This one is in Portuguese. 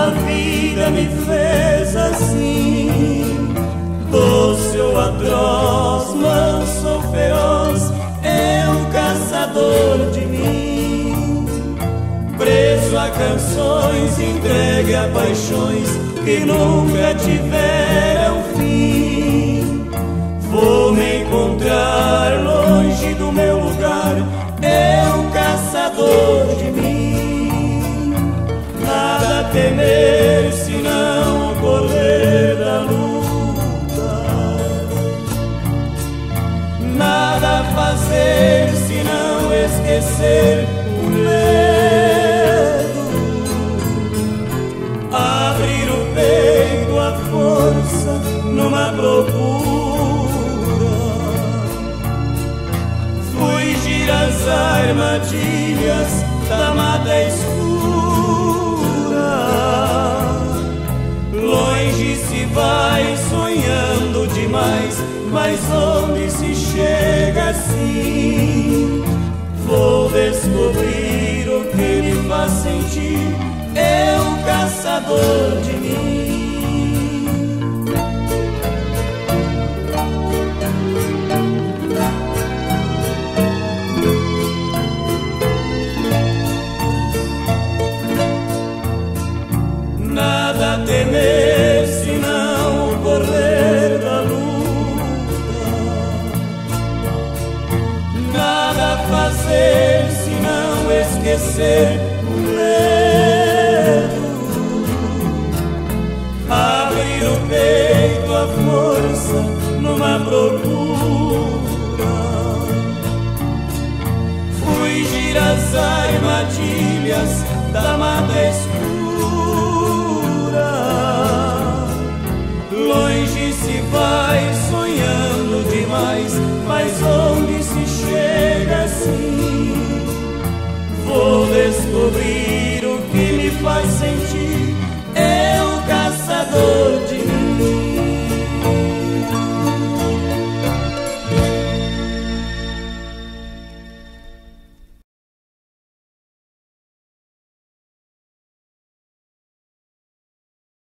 A vida me fez assim, doce ou atroz, manso ou feroz, é um caçador de mim. Preso a canções, entregue a paixões que nunca tiveram fim. Vou me encontrar longe do meu lugar, é um caçador de mim. Nada a temer senão o correr da luta, nada a fazer senão esquecer o medo. Abrir o peito à força numa procura, fugir às armadilhas da mata escura. Longe se vai sonhando demais, mas onde se chega assim? Vou descobrir o que me faz sentir, é o caçador de mim. Nada a temer senão o correr da luta, nada a fazer senão esquecer o medo. Abrir o peito à força numa procura, fugir às armadilhas da mata escura. Longe se vai sonhando demais, mas onde se chega assim? Vou descobrir o que me faz sentir, é o caçador de mim.